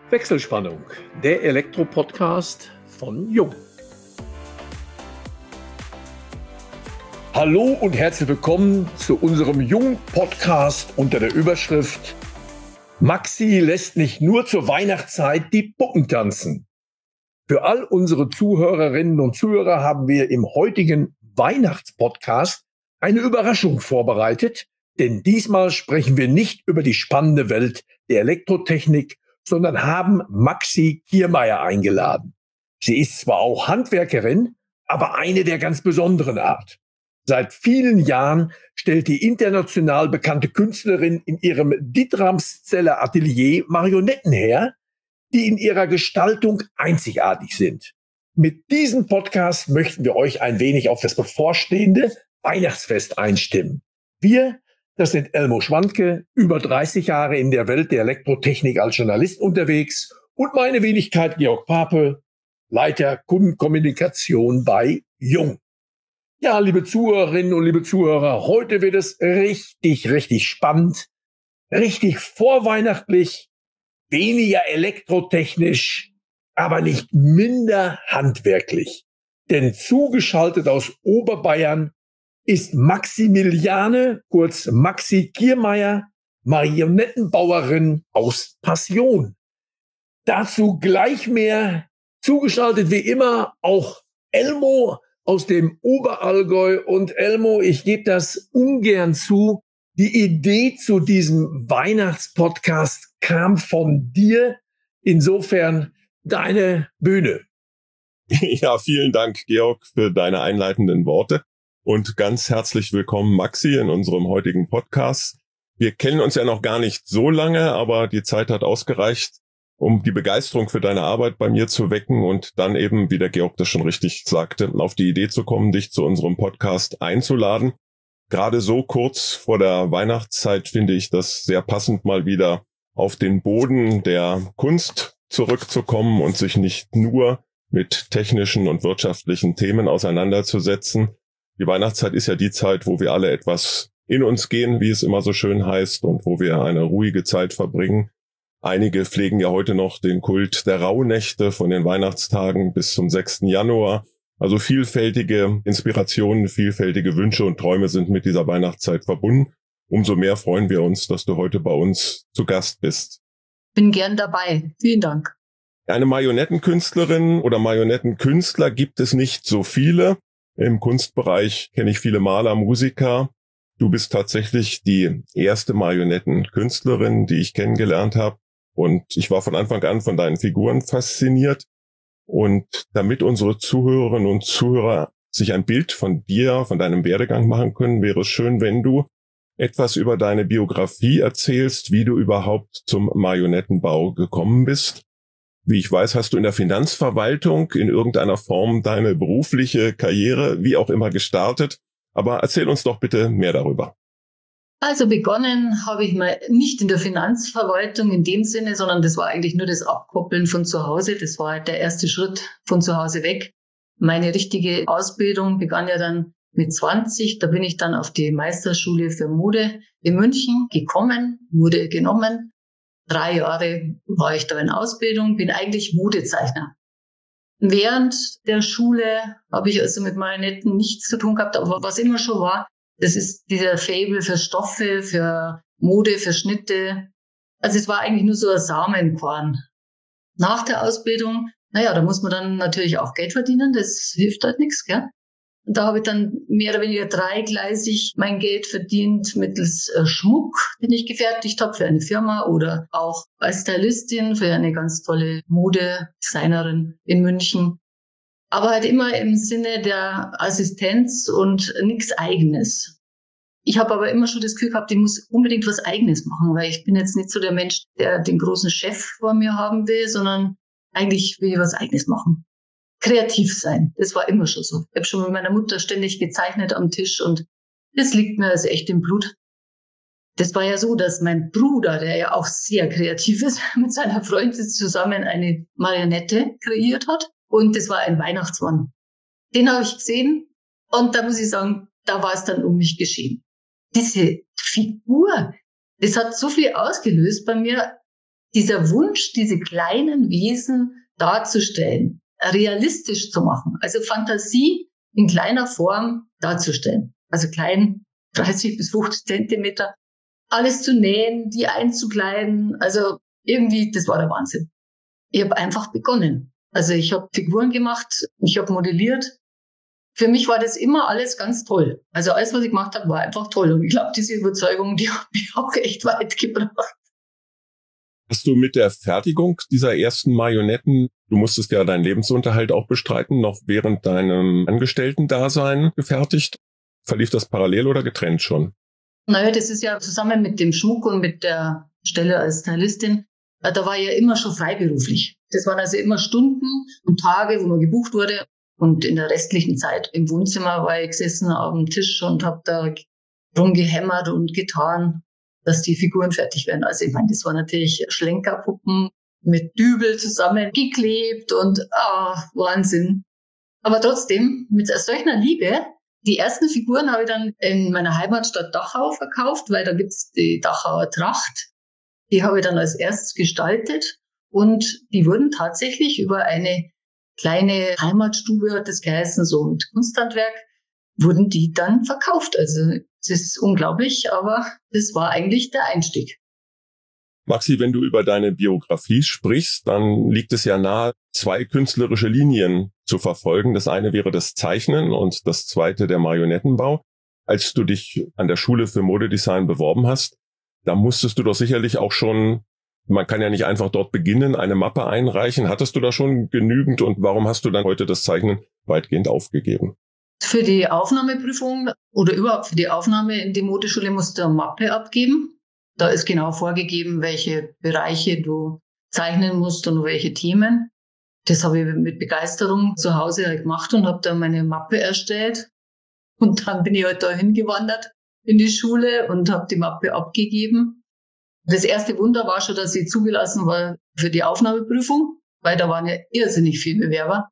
Wechselspannung, der Elektro-Podcast von Jung. Hallo und herzlich willkommen zu unserem Jung-Podcast unter der Überschrift Maxi lässt nicht nur zur Weihnachtszeit die Puppen tanzen. Für all unsere Zuhörerinnen und Zuhörer haben wir im heutigen Weihnachtspodcast eine Überraschung vorbereitet, denn diesmal sprechen wir nicht über die spannende Welt der Elektrotechnik, sondern haben Maxi Kiermeier eingeladen. Sie ist zwar auch Handwerkerin, aber eine der ganz besonderen Art. Seit vielen Jahren stellt die international bekannte Künstlerin in ihrem Dietramszeller Atelier Marionetten her, die in ihrer Gestaltung einzigartig sind. Mit diesem Podcast möchten wir euch ein wenig auf das bevorstehende Weihnachtsfest einstimmen. Wir, das sind Elmo Schwanke, über 30 Jahre in der Welt der Elektrotechnik als Journalist unterwegs, und meine Wenigkeit Georg Pape, Leiter Kundenkommunikation bei Jung. Ja, liebe Zuhörerinnen und liebe Zuhörer, heute wird es richtig spannend, richtig vorweihnachtlich, weniger elektrotechnisch, aber nicht minder handwerklich. Denn zugeschaltet aus Oberbayern ist Maximiliane, kurz Maxi Kiermeier, Marionettenbauerin aus Passion. Dazu gleich mehr, zugeschaltet wie immer auch Elmo aus dem Oberallgäu. Und Elmo, ich gebe das ungern zu, die Idee zu diesem Weihnachtspodcast kam von dir. Insofern deine Bühne. Ja, vielen Dank, Georg, für deine einleitenden Worte. Und ganz herzlich willkommen, Maxi, in unserem heutigen Podcast. Wir kennen uns ja noch gar nicht so lange, aber die Zeit hat ausgereicht, um die Begeisterung für deine Arbeit bei mir zu wecken und dann eben, wie der Georg das schon richtig sagte, auf die Idee zu kommen, dich zu unserem Podcast einzuladen. Gerade so kurz vor der Weihnachtszeit finde ich das sehr passend, mal wieder auf den Boden der Kunst zurückzukommen und sich nicht nur mit technischen und wirtschaftlichen Themen auseinanderzusetzen. Die Weihnachtszeit ist ja die Zeit, wo wir alle etwas in uns gehen, wie es immer so schön heißt, und wo wir eine ruhige Zeit verbringen. Einige pflegen ja heute noch den Kult der Rauhnächte von den Weihnachtstagen bis zum 6. Januar. Also vielfältige Inspirationen, vielfältige Wünsche und Träume sind mit dieser Weihnachtszeit verbunden. Umso mehr freuen wir uns, dass du heute bei uns zu Gast bist. Bin gern dabei. Vielen Dank. Eine Marionettenkünstlerin oder Marionettenkünstler gibt es nicht so viele. Im Kunstbereich kenne ich viele Maler, Musiker. Du bist tatsächlich die erste Marionettenkünstlerin, die ich kennengelernt habe. Und ich war von Anfang an von deinen Figuren fasziniert. Und damit unsere Zuhörerinnen und Zuhörer sich ein Bild von dir, von deinem Werdegang machen können, wäre es schön, wenn du etwas über deine Biografie erzählst, wie du überhaupt zum Marionettenbau gekommen bist. Wie ich weiß, hast du in der Finanzverwaltung in irgendeiner Form deine berufliche Karriere, wie auch immer, gestartet. Aber erzähl uns doch bitte mehr darüber. Also begonnen habe ich mal nicht in der Finanzverwaltung in dem Sinne, sondern das war eigentlich nur das Abkoppeln von zu Hause. Das war halt der erste Schritt von zu Hause weg. Meine richtige Ausbildung begann ja dann mit 20. Da bin ich dann auf die Meisterschule für Mode in München gekommen, wurde genommen. 3 Jahre war ich da in Ausbildung, bin eigentlich Modezeichner. Während der Schule habe ich also mit Marionetten nichts zu tun gehabt, aber was immer schon war, das ist dieser Faible für Stoffe, für Mode, für Schnitte. Also es war eigentlich nur so ein Samenkorn. Nach der Ausbildung, da muss man dann natürlich auch Geld verdienen, das hilft halt nichts, gell? Und da habe ich dann mehr oder weniger dreigleisig mein Geld verdient mittels Schmuck, den ich gefertigt habe für eine Firma oder auch als Stylistin für eine ganz tolle Modedesignerin in München. Aber halt immer im Sinne der Assistenz und nichts Eigenes. Ich habe aber immer schon das Gefühl gehabt, ich muss unbedingt was Eigenes machen, weil ich bin jetzt nicht so der Mensch, der den großen Chef vor mir haben will, sondern eigentlich will ich was Eigenes machen. Kreativ sein, das war immer schon so. Ich habe schon mit meiner Mutter ständig gezeichnet am Tisch und das liegt mir also echt im Blut. Das war ja so, dass mein Bruder, der ja auch sehr kreativ ist, mit seiner Freundin zusammen eine Marionette kreiert hat. Und das war ein Weihnachtsmann. Den habe ich gesehen und da muss ich sagen, da war es dann um mich geschehen. Diese Figur, das hat so viel ausgelöst bei mir. dieser Wunsch, diese kleinen Wesen darzustellen, realistisch zu machen, also Fantasie in kleiner Form darzustellen, also klein, 30 bis 50 Zentimeter, alles zu nähen, die einzukleiden, also irgendwie, das war der Wahnsinn. Ich habe einfach begonnen. Also ich habe Figuren gemacht, ich habe modelliert. Für mich war das immer alles ganz toll. Also alles, was ich gemacht habe, war einfach toll. Und ich glaube, diese Überzeugung, die hat mich auch echt weit gebracht. Hast du mit der Fertigung dieser ersten Marionetten, du musstest ja deinen Lebensunterhalt auch bestreiten, noch während deinem Angestellten-Dasein gefertigt? Verlief das parallel oder getrennt schon? Naja, das ist ja zusammen mit dem Schmuck und mit der Stelle als Stylistin, da war ich ja immer schon freiberuflich. Das waren also immer Stunden und Tage, wo man gebucht wurde. Und in der restlichen Zeit im Wohnzimmer war ich gesessen auf dem Tisch und habe da rumgehämmert und getan, dass die Figuren fertig werden. Also ich meine, das waren natürlich Schlenkerpuppen mit Dübel zusammengeklebt und Wahnsinn. Aber trotzdem, mit solcher Liebe, die ersten Figuren habe ich dann in meiner Heimatstadt Dachau verkauft, weil da gibt's die Dachauer Tracht. Die habe ich dann als erstes gestaltet und die wurden tatsächlich über eine kleine Heimatstube, hat das geheißen, so mit Kunsthandwerk, wurden die dann verkauft. Also es ist unglaublich, aber das war eigentlich der Einstieg. Maxi, wenn du über deine Biografie sprichst, dann liegt es ja nahe, zwei künstlerische Linien zu verfolgen. Das eine wäre das Zeichnen und das zweite der Marionettenbau. Als du dich an der Schule für Modedesign beworben hast, da musstest du doch sicherlich auch schon, man kann ja nicht einfach dort beginnen, eine Mappe einreichen. Hattest du da schon genügend und warum hast du dann heute das Zeichnen weitgehend aufgegeben? Für die Aufnahmeprüfung oder überhaupt für die Aufnahme in die Modeschule musst du eine Mappe abgeben. Da ist genau vorgegeben, welche Bereiche du zeichnen musst und welche Themen. Das habe ich mit Begeisterung zu Hause halt gemacht und habe dann meine Mappe erstellt. Und dann bin ich halt da hingewandert in die Schule und habe die Mappe abgegeben. Das erste Wunder war schon, dass ich zugelassen war für die Aufnahmeprüfung, weil da waren ja irrsinnig viele Bewerber.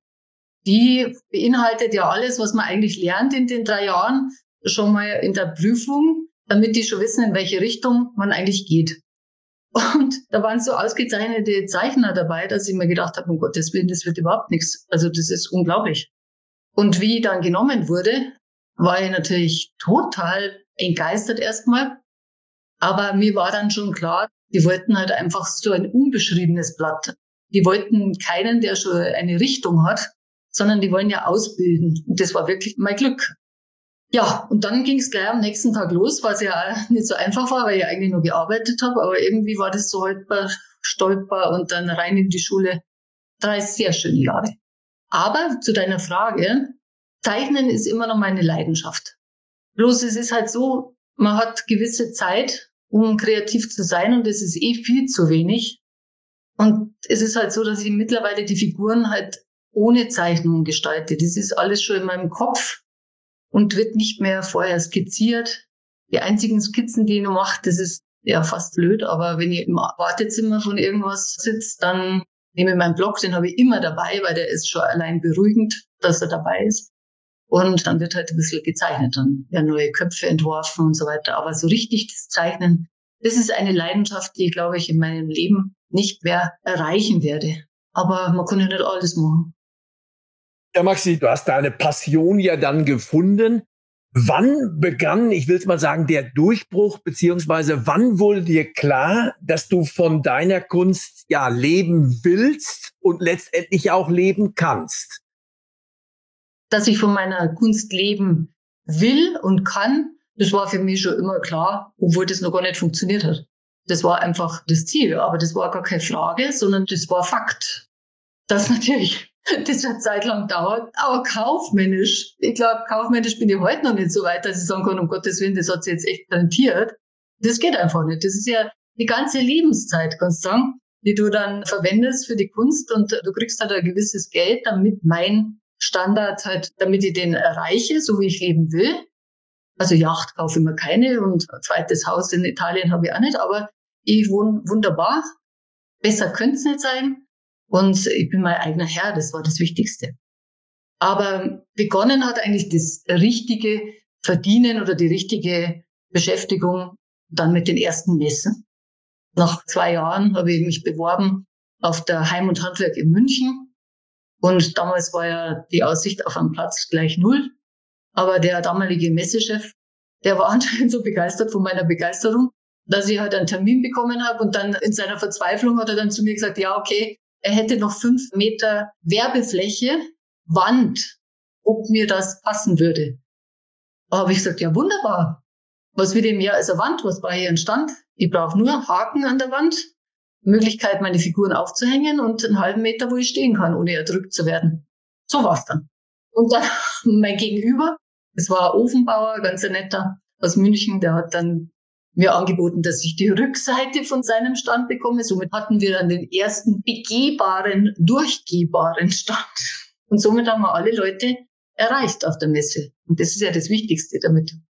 Die beinhaltet ja alles, was man eigentlich lernt in den 3 Jahren, schon mal in der Prüfung, damit die schon wissen, in welche Richtung man eigentlich geht. Und da waren so ausgezeichnete Zeichner dabei, dass ich mir gedacht habe, um Gottes Willen, das wird überhaupt nichts. Also das ist unglaublich. Und wie ich dann genommen wurde, war ich natürlich total entgeistert erstmal. Aber mir war dann schon klar, die wollten halt einfach so ein unbeschriebenes Blatt. Die wollten keinen, der schon eine Richtung hat, sondern die wollen ja ausbilden. Und das war wirklich mein Glück. Ja, und dann ging es gleich am nächsten Tag los, was ja nicht so einfach war, weil ich eigentlich nur gearbeitet habe. Aber irgendwie war das so holper, stolper und dann rein in die Schule. 3 sehr schöne Jahre. Aber zu deiner Frage, Zeichnen ist immer noch meine Leidenschaft. Bloß es ist halt so, man hat gewisse Zeit, um kreativ zu sein und es ist viel zu wenig. Und es ist halt so, dass ich mittlerweile die Figuren halt ohne Zeichnung gestalte. Das ist alles schon in meinem Kopf und wird nicht mehr vorher skizziert. Die einzigen Skizzen, die ich noch mache, das ist ja fast blöd, aber wenn ich im Wartezimmer von irgendwas sitze, dann nehme ich meinen Block, den habe ich immer dabei, weil der ist schon allein beruhigend, dass er dabei ist. Und dann wird halt ein bisschen gezeichnet, dann werden neue Köpfe entworfen und so weiter. Aber so richtig das Zeichnen, das ist eine Leidenschaft, die, glaube ich, in meinem Leben nicht mehr erreichen werde. Aber man kann ja nicht alles machen. Ja, Maxi, du hast deine Passion ja dann gefunden. Wann begann, ich will es mal sagen, der Durchbruch, beziehungsweise wann wurde dir klar, dass du von deiner Kunst ja leben willst und letztendlich auch leben kannst? Dass ich von meiner Kunst leben will und kann, das war für mich schon immer klar, obwohl das noch gar nicht funktioniert hat. Das war einfach das Ziel, aber das war gar keine Frage, sondern das war Fakt. Das natürlich, das eine Zeit lang dauert, aber kaufmännisch, ich glaube, kaufmännisch bin ich heute noch nicht so weit, dass ich sagen kann, um Gottes Willen, das hat sich jetzt echt rentiert. Das geht einfach nicht. Das ist ja die ganze Lebenszeit, kannst du sagen, die du dann verwendest für die Kunst und du kriegst halt ein gewisses Geld, damit mein Standard halt, damit ich den erreiche, so wie ich leben will. Also Yacht kaufe ich mir keine und ein zweites Haus in Italien habe ich auch nicht, aber ich wohne wunderbar. Besser könnte es nicht sein. Und ich bin mein eigener Herr, das war das Wichtigste. Aber begonnen hat eigentlich das richtige Verdienen oder die richtige Beschäftigung dann mit den ersten Messen. Nach 2 Jahren habe ich mich beworben auf der Heim und Handwerk in München. Und damals war ja die Aussicht auf einen Platz gleich 0. Aber der damalige Messechef, der war anscheinend so begeistert von meiner Begeisterung, dass ich halt einen Termin bekommen habe. Und dann in seiner Verzweiflung hat er dann zu mir gesagt, ja, okay, er hätte noch 5 Meter Werbefläche, Wand, ob mir das passen würde. Da habe ich gesagt, ja, wunderbar. Was will ich mehr als eine Wand? Was brauche ich einen Stand? Ich brauche nur Haken an der Wand, Möglichkeit, meine Figuren aufzuhängen und einen halben Meter, wo ich stehen kann, ohne erdrückt zu werden. So war's dann. Und dann mein Gegenüber, es war ein Ofenbauer, ganz ein netter aus München, der hat dann mir angeboten, dass ich die Rückseite von seinem Stand bekomme. Somit hatten wir dann den ersten begehbaren, durchgehbaren Stand. Und somit haben wir alle Leute erreicht auf der Messe. Und das ist ja das Wichtigste, damit du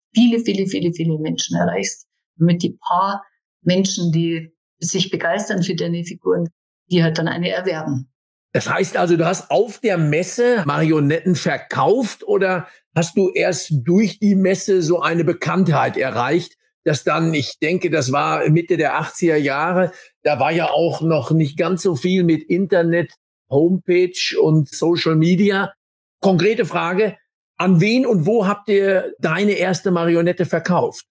viele Menschen erreichst. Damit die paar Menschen, die sich begeistern für deine Figuren, die halt dann eine erwerben. Das heißt also, du hast auf der Messe Marionetten verkauft oder hast du erst durch die Messe so eine Bekanntheit erreicht, dass dann, ich denke, das war Mitte der 80er Jahre, da war ja auch noch nicht ganz so viel mit Internet, Homepage und Social Media. Konkrete Frage, an wen und wo habt ihr deine erste Marionette verkauft?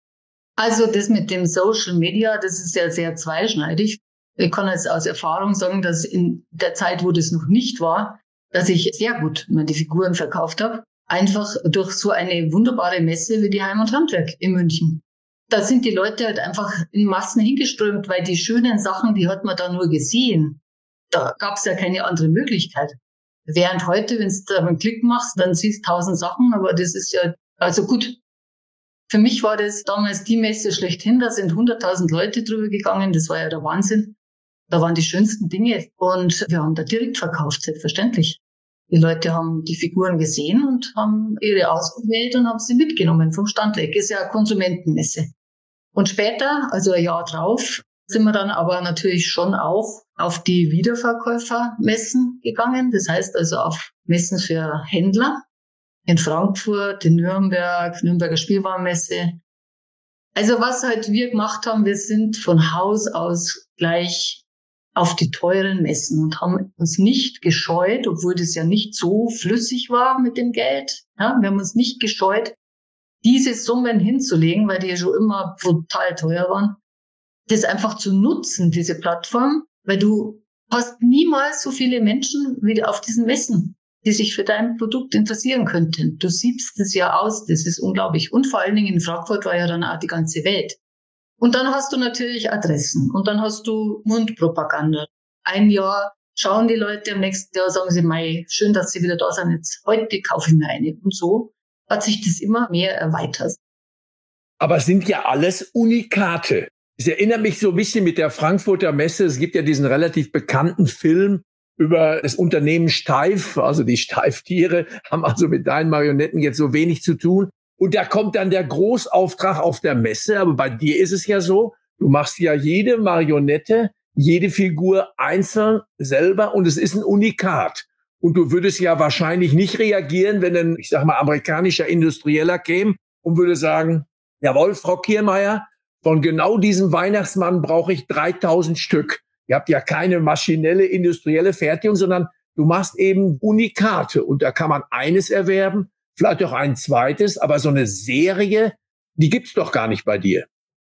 Also das mit dem Social Media, das ist ja sehr zweischneidig. Ich kann jetzt aus Erfahrung sagen, dass in der Zeit, wo das noch nicht war, dass ich sehr gut die Figuren verkauft habe. Einfach durch so eine wunderbare Messe wie die Heim und Handwerk in München. Da sind die Leute halt einfach in Massen hingeströmt, weil die schönen Sachen, die hat man da nur gesehen. Da gab es ja keine andere Möglichkeit. Während heute, wenn du da einen Klick machst, dann siehst du 1000 Sachen, aber das ist ja, also gut. Für mich war das damals die Messe schlechthin, da sind 100.000 Leute drüber gegangen, das war ja der Wahnsinn. Da waren die schönsten Dinge und wir haben da direkt verkauft, selbstverständlich. Die Leute haben die Figuren gesehen und haben ihre ausgewählt und haben sie mitgenommen vom Stand weg. Ist ja eine Konsumentenmesse. Und später, also ein Jahr drauf, sind wir dann aber natürlich schon auch auf die Wiederverkäufermessen gegangen. Das heißt also auf Messen für Händler in Frankfurt, in Nürnberg, Nürnberger Spielwarenmesse. Also was halt wir gemacht haben, wir sind von Haus aus gleich auf die teuren Messen und haben uns nicht gescheut, obwohl das ja nicht so flüssig war mit dem Geld. Ja, wir haben uns nicht gescheut, diese Summen hinzulegen, weil die ja schon immer brutal teuer waren. Das einfach zu nutzen, diese Plattform, weil du hast niemals so viele Menschen wie auf diesen Messen, die sich für dein Produkt interessieren könnten. Du siebst es ja aus, das ist unglaublich. Und vor allen Dingen in Frankfurt war ja dann auch die ganze Welt. Und dann hast du natürlich Adressen und dann hast du Mundpropaganda. Ein Jahr schauen die Leute, am nächsten Jahr sagen sie, mei, schön, dass sie wieder da sind, jetzt heute kaufe ich mir eine. Und so hat sich das immer mehr erweitert. Aber es sind ja alles Unikate. Ich erinnere mich so ein bisschen mit der Frankfurter Messe. Es gibt ja diesen relativ bekannten Film über das Unternehmen Steiff. Also die Steiff-Tiere haben also mit deinen Marionetten jetzt so wenig zu tun. Und da kommt dann der Großauftrag auf der Messe. Aber bei dir ist es ja so, du machst ja jede Marionette, jede Figur einzeln selber und es ist ein Unikat. Und du würdest ja wahrscheinlich nicht reagieren, wenn ein, ich sag mal, amerikanischer Industrieller käme und würde sagen, jawohl, Frau Kiermeier, von genau diesem Weihnachtsmann brauche ich 3000 Stück. Ihr habt ja keine maschinelle, industrielle Fertigung, sondern du machst eben Unikate. Und da kann man eines erwerben, vielleicht auch ein zweites, aber so eine Serie, die gibt's doch gar nicht bei dir.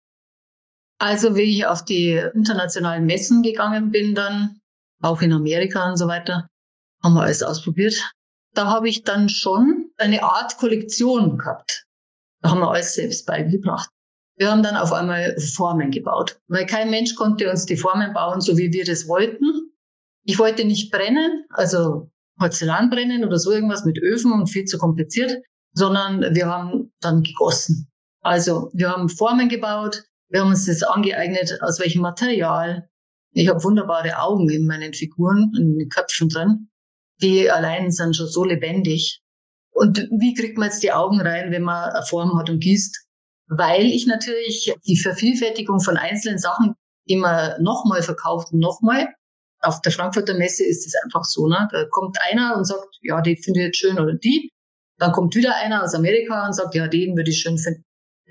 Also wie ich auf die internationalen Messen gegangen bin dann, auch in Amerika und so weiter, haben wir alles ausprobiert. Da habe ich dann schon eine Art Kollektion gehabt. Da haben wir alles selbst beigebracht. Wir haben dann auf einmal Formen gebaut, weil kein Mensch konnte uns die Formen bauen, so wie wir das wollten. Ich wollte nicht brennen, also Porzellan brennen oder so irgendwas mit Öfen und viel zu kompliziert, sondern wir haben dann gegossen. Also wir haben Formen gebaut, wir haben uns das angeeignet, aus welchem Material. Ich habe wunderbare Augen in meinen Figuren, in den Köpfen drin. Die allein sind schon so lebendig. Und wie kriegt man jetzt die Augen rein, wenn man eine Form hat und gießt? Weil ich natürlich die Vervielfältigung von einzelnen Sachen, die man nochmal verkauft und nochmal. Auf der Frankfurter Messe ist es einfach so, ne? Da kommt einer und sagt, ja, die finde ich jetzt schön oder die. Dann kommt wieder einer aus Amerika und sagt, ja, den würde ich schön finden.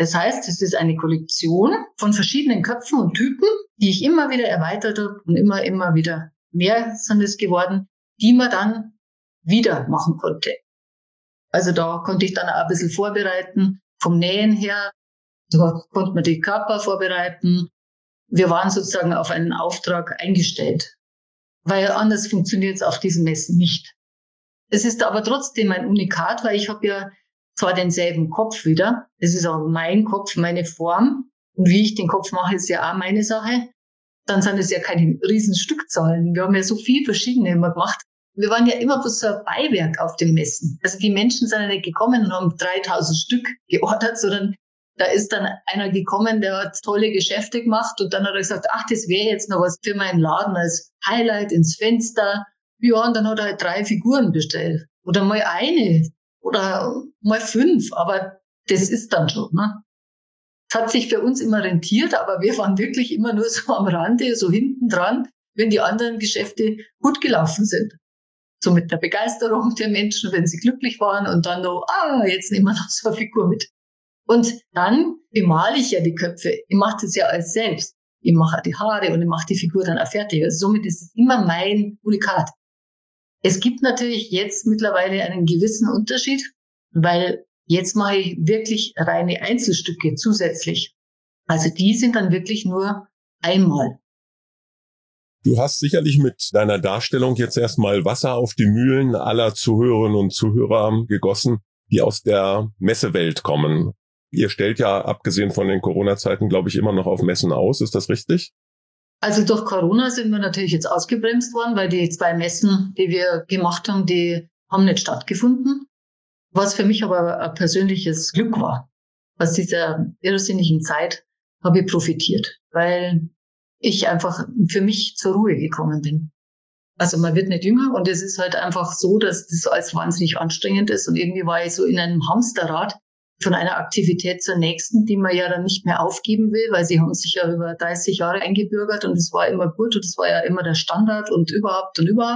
Das heißt, es ist eine Kollektion von verschiedenen Köpfen und Typen, die ich immer wieder erweitert habe und immer wieder mehr sind es geworden, die man dann wieder machen konnte. Also da konnte ich dann auch ein bisschen vorbereiten, vom Nähen her, da konnte man die Körper vorbereiten. Wir waren sozusagen auf einen Auftrag eingestellt, weil anders funktioniert es auf diesen Messen nicht. Es ist aber trotzdem ein Unikat, weil ich habe ja zwar denselben Kopf wieder, es ist auch mein Kopf, meine Form und wie ich den Kopf mache, ist ja auch meine Sache. Dann sind es ja keine riesen Stückzahlen. Wir haben ja so viel Verschiedene immer gemacht. Wir waren ja immer bloß so ein Beiwerk auf den Messen. Also die Menschen sind ja nicht gekommen und haben 3000 Stück geordert, sondern da ist dann einer gekommen, der hat tolle Geschäfte gemacht und dann hat er gesagt, ach, das wäre jetzt noch was für meinen Laden als Highlight ins Fenster. Ja, und dann hat er halt 3 Figuren bestellt. Oder mal eine oder mal 5, aber das ist dann schon, ne? Es hat sich für uns immer rentiert, aber wir waren wirklich immer nur so am Rande, so hinten dran, wenn die anderen Geschäfte gut gelaufen sind. So mit der Begeisterung der Menschen, wenn sie glücklich waren und dann noch, jetzt nehmen wir noch so eine Figur mit. Und dann bemale ich ja die Köpfe. Ich mache das ja alles selbst. Ich mache die Haare und ich mache die Figur dann auch fertig. Also somit ist es immer mein Unikat. Es gibt natürlich jetzt mittlerweile einen gewissen Unterschied, weil jetzt mache ich wirklich reine Einzelstücke zusätzlich. Also die sind dann wirklich nur einmal. Du hast sicherlich mit deiner Darstellung jetzt erstmal Wasser auf die Mühlen aller Zuhörerinnen und Zuhörer gegossen, die aus der Messewelt kommen. Ihr stellt ja, abgesehen von den Corona-Zeiten, glaube ich, immer noch auf Messen aus. Ist das richtig? Also durch Corona sind wir natürlich jetzt ausgebremst worden, weil die 2 Messen, die wir gemacht haben, die haben nicht stattgefunden. Was für mich aber ein persönliches Glück war. Aus dieser irrsinnigen Zeit habe ich profitiert, weil ich einfach für mich zur Ruhe gekommen bin. Also man wird nicht jünger und es ist halt einfach so, dass das alles wahnsinnig anstrengend ist und irgendwie war ich so in einem Hamsterrad von einer Aktivität zur nächsten, die man ja dann nicht mehr aufgeben will, weil sie haben sich ja über 30 Jahre eingebürgert und es war immer gut und es war ja immer der Standard und überhaupt.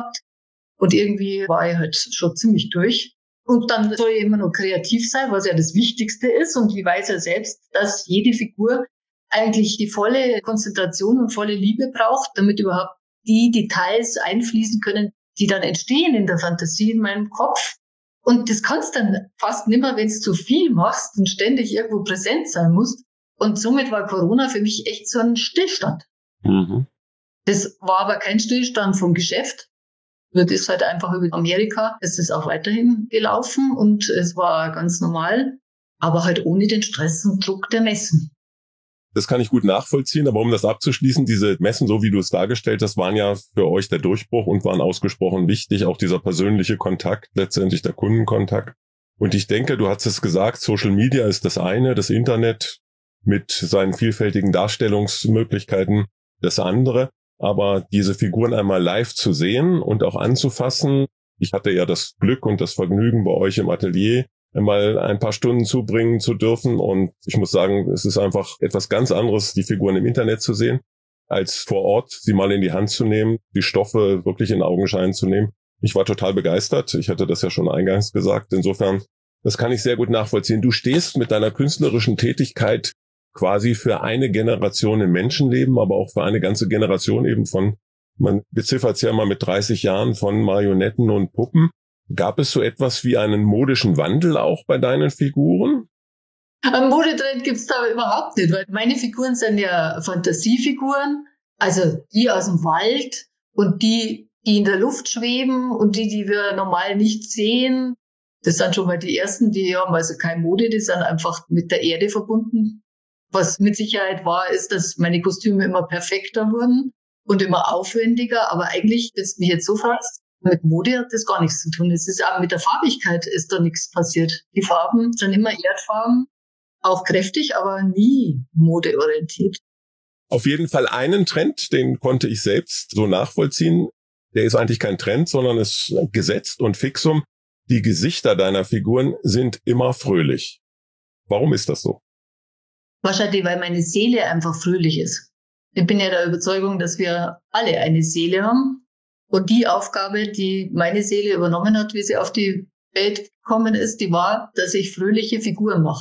Und irgendwie war ich halt schon ziemlich durch. Und dann soll ich immer noch kreativ sein, was ja das Wichtigste ist. Und ich weiß ja selbst, dass jede Figur eigentlich die volle Konzentration und volle Liebe braucht, damit überhaupt die Details einfließen können, die dann entstehen in der Fantasie in meinem Kopf. Und das kannst dann fast nimmer, wenn du zu viel machst und ständig irgendwo präsent sein musst. Und somit war Corona für mich echt so ein Stillstand. Mhm. Das war aber kein Stillstand vom Geschäft. Das ist halt einfach über Amerika. Es ist auch weiterhin gelaufen und es war ganz normal, aber halt ohne den Stress und Druck der Messen. Das kann ich gut nachvollziehen, aber um das abzuschließen, diese Messen, so wie du es dargestellt hast, waren ja für euch der Durchbruch und waren ausgesprochen wichtig, auch dieser persönliche Kontakt, letztendlich der Kundenkontakt. Und ich denke, du hast es gesagt, Social Media ist das eine, das Internet mit seinen vielfältigen Darstellungsmöglichkeiten das andere. Aber diese Figuren einmal live zu sehen und auch anzufassen, ich hatte ja das Glück und das Vergnügen bei euch im Atelier, mal ein paar Stunden zubringen zu dürfen. Und ich muss sagen, es ist einfach etwas ganz anderes, die Figuren im Internet zu sehen, als vor Ort sie mal in die Hand zu nehmen, die Stoffe wirklich in Augenschein zu nehmen. Ich war total begeistert. Ich hatte das ja schon eingangs gesagt. Insofern, das kann ich sehr gut nachvollziehen. Du stehst mit deiner künstlerischen Tätigkeit quasi für eine Generation im Menschenleben, aber auch für eine ganze Generation eben von, man beziffert es ja immer mit 30 Jahren von Marionetten und Puppen. Gab es so etwas wie einen modischen Wandel auch bei deinen Figuren? Ein Modetrend gibt's da überhaupt nicht, weil meine Figuren sind ja Fantasiefiguren, also die aus dem Wald und die in der Luft schweben und die wir normal nicht sehen. Das sind schon mal die ersten, die haben also keine Mode, die sind einfach mit der Erde verbunden. Was mit Sicherheit wahr ist, dass meine Kostüme immer perfekter wurden und immer aufwendiger, aber eigentlich, wenn du mich jetzt so fragst, mit Mode hat das gar nichts zu tun. Es ist auch mit der Farbigkeit ist da nichts passiert. Die Farben sind immer Erdfarben, auch kräftig, aber nie modeorientiert. Auf jeden Fall einen Trend, den konnte ich selbst so nachvollziehen. Der ist eigentlich kein Trend, sondern ist gesetzt und fixum. Die Gesichter deiner Figuren sind immer fröhlich. Warum ist das so? Wahrscheinlich, weil meine Seele einfach fröhlich ist. Ich bin ja der Überzeugung, dass wir alle eine Seele haben. Und die Aufgabe, die meine Seele übernommen hat, wie sie auf die Welt gekommen ist, die war, dass ich fröhliche Figuren mache.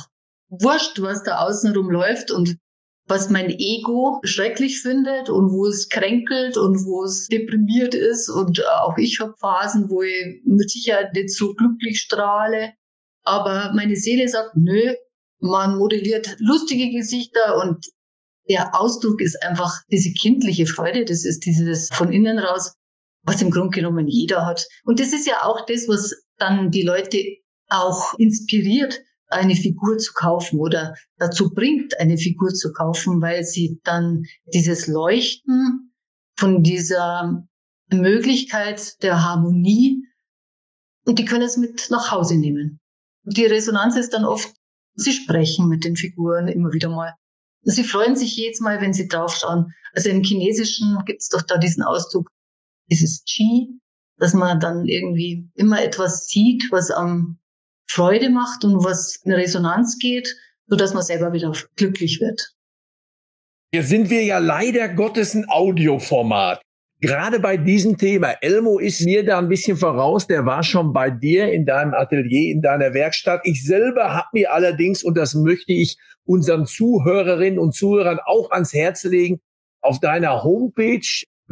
wurscht, was da außenrum läuft und was mein Ego schrecklich findet und wo es kränkelt und wo es deprimiert ist. Und auch ich habe Phasen, wo ich mit Sicherheit nicht so glücklich strahle. Aber meine Seele sagt, nö, man modelliert lustige Gesichter und der Ausdruck ist einfach diese kindliche Freude. Das ist dieses von innen raus, was im Grunde genommen jeder hat. Und das ist ja auch das, was dann die Leute auch inspiriert, eine Figur zu kaufen oder dazu bringt, eine Figur zu kaufen, weil sie dann dieses Leuchten von dieser Möglichkeit der Harmonie und die können es mit nach Hause nehmen. Und die Resonanz ist dann oft, sie sprechen mit den Figuren immer wieder mal. Sie freuen sich jedes Mal, wenn sie draufschauen. Also im Chinesischen gibt es doch da diesen Ausdruck, dieses Qi, dass man dann irgendwie immer etwas sieht, was am Freude macht und was in Resonanz geht, sodass man selber wieder glücklich wird. Hier sind wir ja leider Gottes ein Audioformat. Gerade bei diesem Thema. Elmo ist mir da ein bisschen voraus. Der war schon bei dir in deinem Atelier, in deiner Werkstatt. Ich selber habe mir allerdings, und das möchte ich unseren Zuhörerinnen und Zuhörern auch ans Herz legen, auf deiner Homepage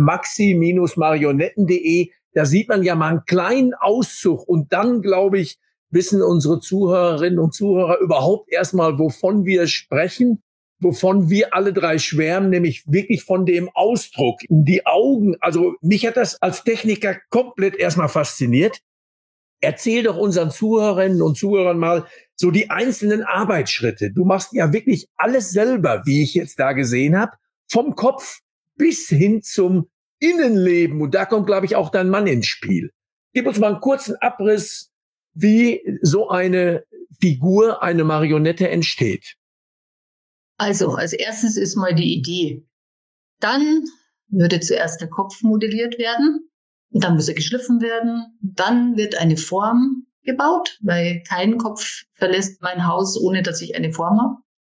maxi-marionetten.de, da sieht man ja mal einen kleinen Auszug. Und dann, glaube ich, wissen unsere Zuhörerinnen und Zuhörer überhaupt erstmal, wovon wir sprechen, wovon wir alle drei schwärmen, nämlich wirklich von dem Ausdruck, die Augen. Also mich hat das als Techniker komplett erstmal fasziniert. Erzähl doch unseren Zuhörerinnen und Zuhörern mal so die einzelnen Arbeitsschritte. Du machst ja wirklich alles selber, wie ich jetzt da gesehen habe, vom Kopf bis hin zum Innenleben. Und da kommt, glaube ich, auch dein Mann ins Spiel. Gib uns mal einen kurzen Abriss, wie so eine Figur, eine Marionette entsteht. Also, als erstes ist mal die Idee. Dann würde zuerst der Kopf modelliert werden. Und dann muss er geschliffen werden. Dann wird eine Form gebaut, weil kein Kopf verlässt mein Haus, ohne dass ich eine Form habe.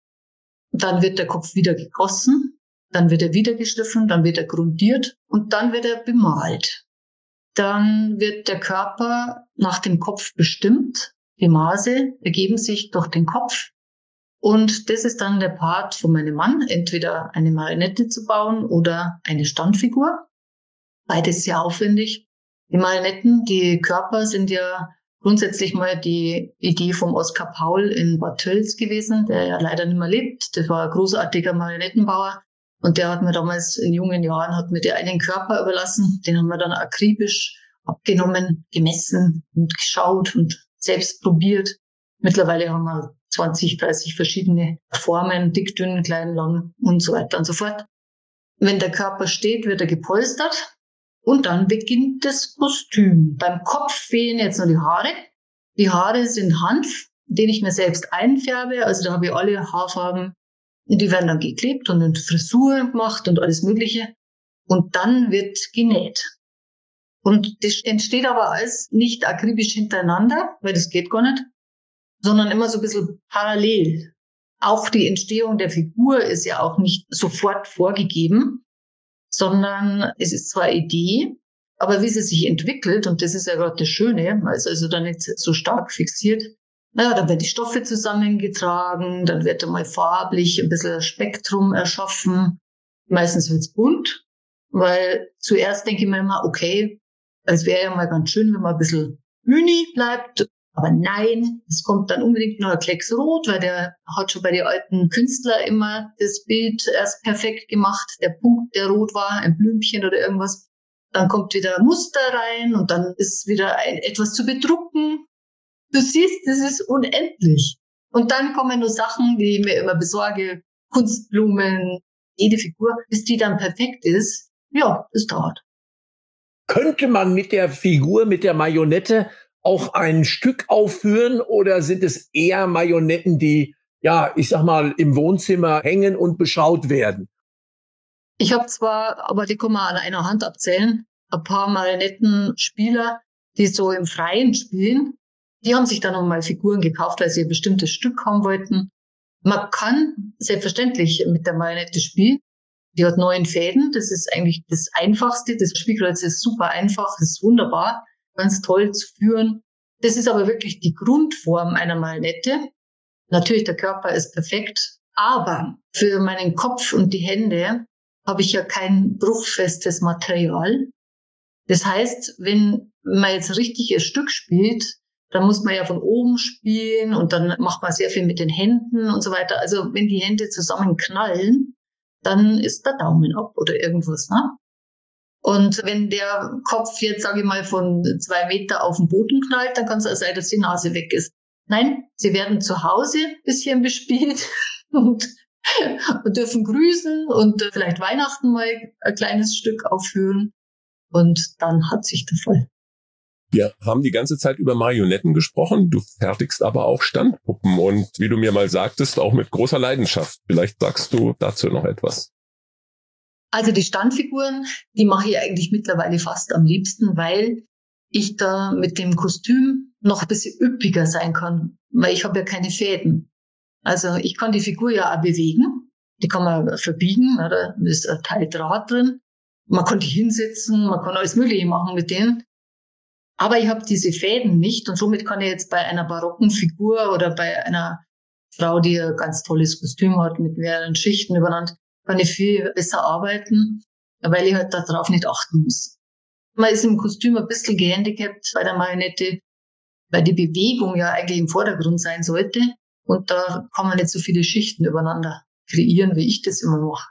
Dann wird der Kopf wieder gegossen. Dann wird er wieder geschliffen. Dann wird er grundiert. Und dann wird er bemalt. Dann wird der Körper nach dem Kopf bestimmt. Die Maße ergeben sich durch den Kopf. Und das ist dann der Part von meinem Mann, entweder eine Marionette zu bauen oder eine Standfigur. Beides sehr aufwendig. Die Marionetten, die Körper sind ja grundsätzlich mal die Idee vom Oskar Paul in Bad Tölz gewesen, der ja leider nicht mehr lebt. Das war ein großartiger Marionettenbauer. Und der hat mir damals in jungen Jahren der einen Körper überlassen. Den haben wir dann akribisch abgenommen, gemessen und geschaut und selbst probiert. Mittlerweile haben wir 20, 30 verschiedene Formen, dick, dünn, klein, lang und so weiter und so fort. Wenn der Körper steht, wird er gepolstert und dann beginnt das Kostüm. Beim Kopf fehlen jetzt nur die Haare. Die Haare sind Hanf, den ich mir selbst einfärbe. Also da habe ich alle Haarfarben. Die werden dann geklebt und in Frisur gemacht und alles Mögliche. Und dann wird genäht. Und das entsteht aber alles nicht akribisch hintereinander, weil das geht gar nicht, sondern immer so ein bisschen parallel. Auch die Entstehung der Figur ist ja auch nicht sofort vorgegeben, sondern es ist zwar Idee, aber wie sie sich entwickelt, und das ist ja gerade das Schöne, man ist also da nicht so stark fixiert, naja, dann werden die Stoffe zusammengetragen, dann wird einmal farblich ein bisschen Spektrum erschaffen. Meistens wird's bunt, weil zuerst denke ich mir immer, okay, es wäre ja mal ganz schön, wenn man ein bisschen Uni bleibt. Aber nein, es kommt dann unbedingt noch ein Klecks Rot, weil der hat schon bei den alten Künstlern immer das Bild erst perfekt gemacht. Der Punkt, der rot war, ein Blümchen oder irgendwas. Dann kommt wieder Muster rein und dann ist wieder etwas zu bedrucken. Du siehst, das ist unendlich. Und dann kommen nur Sachen, die ich mir immer besorge, Kunstblumen, jede Figur, bis die dann perfekt ist. Ja, das dauert. Könnte man mit der Figur, mit der Marionette auch ein Stück aufführen oder sind es eher Marionetten, die, ja, ich sag mal, im Wohnzimmer hängen und beschaut werden? Ich habe zwar, aber die kann man an einer Hand abzählen, ein paar Marionettenspieler, die so im Freien spielen. Die haben sich dann nochmal Figuren gekauft, weil sie ein bestimmtes Stück haben wollten. Man kann selbstverständlich mit der Marionette spielen. Die hat 9 Fäden. Das ist eigentlich das Einfachste. Das Spielkreuz ist super einfach. Das ist wunderbar. Ganz toll zu führen. Das ist aber wirklich die Grundform einer Marionette. Natürlich, der Körper ist perfekt, aber für meinen Kopf und die Hände habe ich ja kein bruchfestes Material. Das heißt, wenn man jetzt richtig ein Stück spielt, dann muss man ja von oben spielen und dann macht man sehr viel mit den Händen und so weiter. Also wenn die Hände zusammen knallen, dann ist der Daumen ab oder irgendwas, ne? Und wenn der Kopf jetzt, sage ich mal, von 2 Meter auf den Boden knallt, dann kann es auch sein, dass die Nase weg ist. Nein, sie werden zu Hause ein bisschen bespielt und dürfen grüßen und vielleicht Weihnachten mal ein kleines Stück aufführen. Und dann hat sich der Fall. Wir haben die ganze Zeit über Marionetten gesprochen. Du fertigst aber auch Standpuppen und wie du mir mal sagtest, auch mit großer Leidenschaft. Vielleicht sagst du dazu noch etwas. Also die Standfiguren, die mache ich eigentlich mittlerweile fast am liebsten, weil ich da mit dem Kostüm noch ein bisschen üppiger sein kann, weil ich habe ja keine Fäden. Also ich kann die Figur ja auch bewegen, die kann man verbiegen, oder? Da ist ein Teil Draht drin. Man kann die hinsetzen, man kann alles Mögliche machen mit denen. Aber ich habe diese Fäden nicht und somit kann ich jetzt bei einer barocken Figur oder bei einer Frau, die ein ganz tolles Kostüm hat mit mehreren Schichten übereinander, kann ich viel besser arbeiten, weil ich halt darauf nicht achten muss. Man ist im Kostüm ein bisschen gehandicapt bei der Marionette, weil die Bewegung ja eigentlich im Vordergrund sein sollte und da kann man nicht so viele Schichten übereinander kreieren, wie ich das immer mache.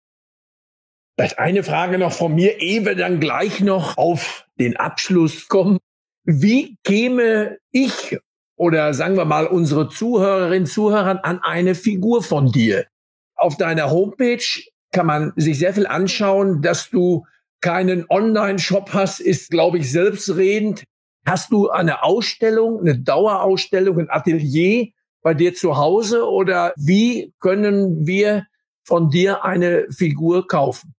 Vielleicht eine Frage noch von mir, ehe wir dann gleich noch auf den Abschluss kommen. Wie käme ich oder sagen wir mal unsere Zuhörerinnen und Zuhörer an eine Figur von dir? Auf deiner Homepage kann man sich sehr viel anschauen. Dass du keinen Online-Shop hast, ist, glaube ich, selbstredend. Hast du eine Ausstellung, eine Dauerausstellung, ein Atelier bei dir zu Hause? Oder wie können wir von dir eine Figur kaufen?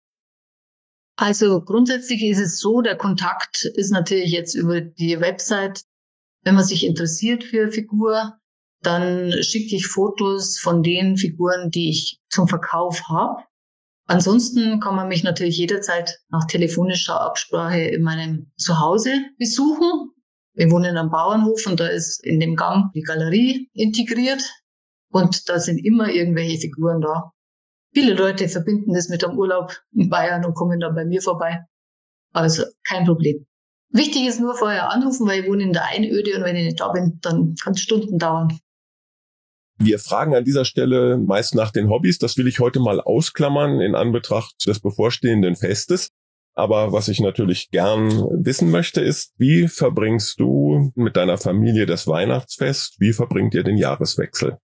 Also grundsätzlich ist es so, der Kontakt ist natürlich jetzt über die Website. Wenn man sich interessiert für eine Figur, dann schicke ich Fotos von den Figuren, die ich zum Verkauf habe. Ansonsten kann man mich natürlich jederzeit nach telefonischer Absprache in meinem Zuhause besuchen. Wir wohnen am Bauernhof und da ist in dem Gang die Galerie integriert und da sind immer irgendwelche Figuren da. Viele Leute verbinden das mit einem Urlaub in Bayern und kommen dann bei mir vorbei. Also kein Problem. Wichtig ist nur vorher anrufen, weil ich wohne in der Einöde und wenn ich nicht da bin, dann kann es Stunden dauern. Wir fragen an dieser Stelle meist nach den Hobbys. Das will ich heute mal ausklammern in Anbetracht des bevorstehenden Festes. Aber was ich natürlich gern wissen möchte, ist, wie verbringst du mit deiner Familie das Weihnachtsfest? Wie verbringt ihr den Jahreswechsel?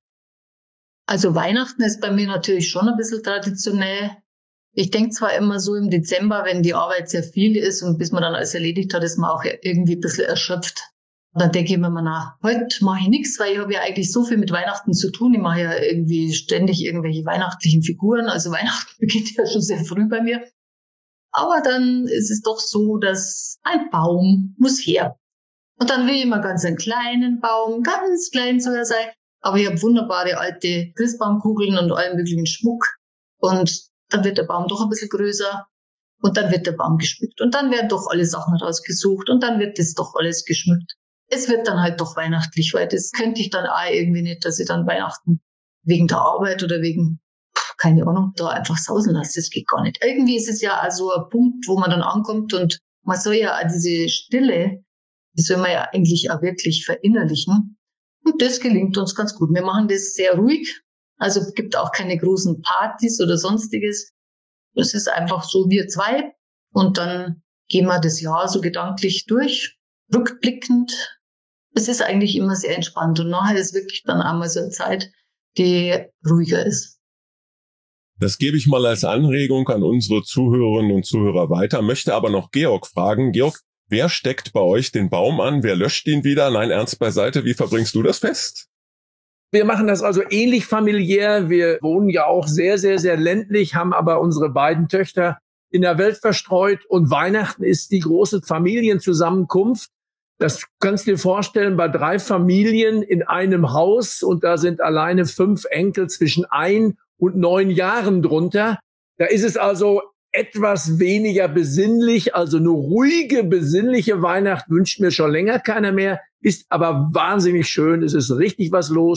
Also Weihnachten ist bei mir natürlich schon ein bisschen traditionell. Ich denke zwar immer so im Dezember, wenn die Arbeit sehr viel ist und bis man dann alles erledigt hat, ist man auch irgendwie ein bisschen erschöpft. Und dann denke ich mir mal, heute mache ich nichts, weil ich habe ja eigentlich so viel mit Weihnachten zu tun. Ich mache ja irgendwie ständig irgendwelche weihnachtlichen Figuren. Also Weihnachten beginnt ja schon sehr früh bei mir. Aber dann ist es doch so, dass ein Baum muss her. Und dann will ich immer ganz einen kleinen Baum, ganz klein soll er sein. Aber ich habe wunderbare alte Christbaumkugeln und allen möglichen Schmuck. Und dann wird der Baum doch ein bisschen größer. Und dann wird der Baum geschmückt. Und dann werden doch alle Sachen rausgesucht. Und dann wird das doch alles geschmückt. Es wird dann halt doch weihnachtlich, weil das könnte ich dann auch irgendwie nicht, dass ich dann Weihnachten wegen der Arbeit oder wegen, keine Ahnung, da einfach sausen lasse. Das geht gar nicht. Irgendwie ist es ja also ein Punkt, wo man dann ankommt und man soll ja auch diese Stille, die soll man ja eigentlich auch wirklich verinnerlichen. Und das gelingt uns ganz gut. Wir machen das sehr ruhig. Also es gibt auch keine großen Partys oder sonstiges. Es ist einfach so wir zwei. Und dann gehen wir das Jahr so gedanklich durch, rückblickend. Es ist eigentlich immer sehr entspannt. Und nachher ist wirklich dann einmal so eine Zeit, die ruhiger ist. Das gebe ich mal als Anregung an unsere Zuhörerinnen und Zuhörer weiter, möchte aber noch Georg fragen. Georg, wer steckt bei euch den Baum an? Wer löscht ihn wieder? Nein, ernst beiseite. Wie verbringst du das Fest? Wir machen das also ähnlich familiär. Wir wohnen ja auch sehr, sehr, sehr ländlich, haben aber unsere beiden Töchter in der Welt verstreut. Und Weihnachten ist die große Familienzusammenkunft. Das kannst du dir vorstellen, bei 3 Familien in einem Haus. Und da sind alleine 5 Enkel zwischen 1 und 9 Jahren drunter. Da ist es also etwas weniger besinnlich, also eine ruhige, besinnliche Weihnacht wünscht mir schon länger keiner mehr, ist aber wahnsinnig schön, es ist richtig was los.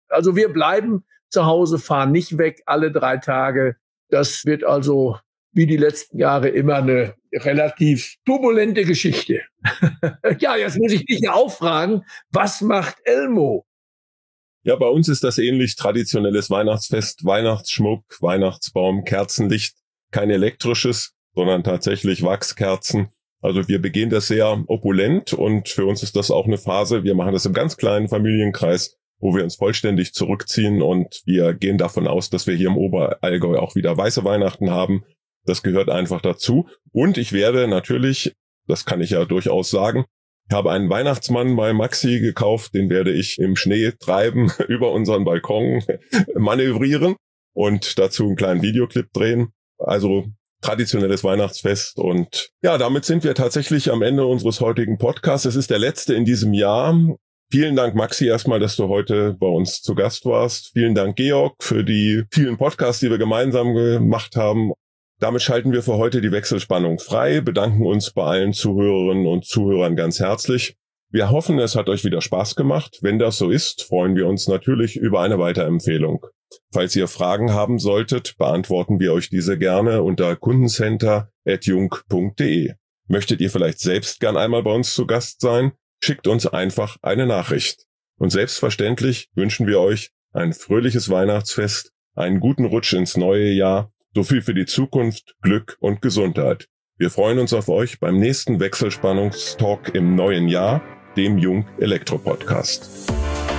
Also wir bleiben zu Hause, fahren nicht weg alle 3 Tage. Das wird also wie die letzten Jahre immer eine relativ turbulente Geschichte. Ja, jetzt muss ich dich ja auch fragen, was macht Elmo? Ja, bei uns ist das ähnlich. Traditionelles Weihnachtsfest, Weihnachtsschmuck, Weihnachtsbaum, Kerzenlicht. Kein elektrisches, sondern tatsächlich Wachskerzen. Also wir begehen das sehr opulent und für uns ist das auch eine Phase. Wir machen das im ganz kleinen Familienkreis, wo wir uns vollständig zurückziehen und wir gehen davon aus, dass wir hier im Oberallgäu auch wieder weiße Weihnachten haben. Das gehört einfach dazu. Und ich werde natürlich, das kann ich ja durchaus sagen, ich habe einen Weihnachtsmann bei Maxi gekauft, den werde ich im Schnee treiben, über unseren Balkon manövrieren und dazu einen kleinen Videoclip drehen. Also traditionelles Weihnachtsfest und ja, damit sind wir tatsächlich am Ende unseres heutigen Podcasts. Es ist der letzte in diesem Jahr. Vielen Dank, Maxi, erstmal, dass du heute bei uns zu Gast warst. Vielen Dank, Georg, für die vielen Podcasts, die wir gemeinsam gemacht haben. Damit schalten wir für heute die Wechselspannung frei, bedanken uns bei allen Zuhörerinnen und Zuhörern ganz herzlich. Wir hoffen, es hat euch wieder Spaß gemacht. Wenn das so ist, freuen wir uns natürlich über eine Weiterempfehlung. Falls ihr Fragen haben solltet, beantworten wir euch diese gerne unter kundencenter@jung.de. Möchtet ihr vielleicht selbst gern einmal bei uns zu Gast sein? Schickt uns einfach eine Nachricht. Und selbstverständlich wünschen wir euch ein fröhliches Weihnachtsfest, einen guten Rutsch ins neue Jahr, so viel für die Zukunft, Glück und Gesundheit. Wir freuen uns auf euch beim nächsten Wechselspannungstalk im neuen Jahr, dem Jung Elektro Podcast.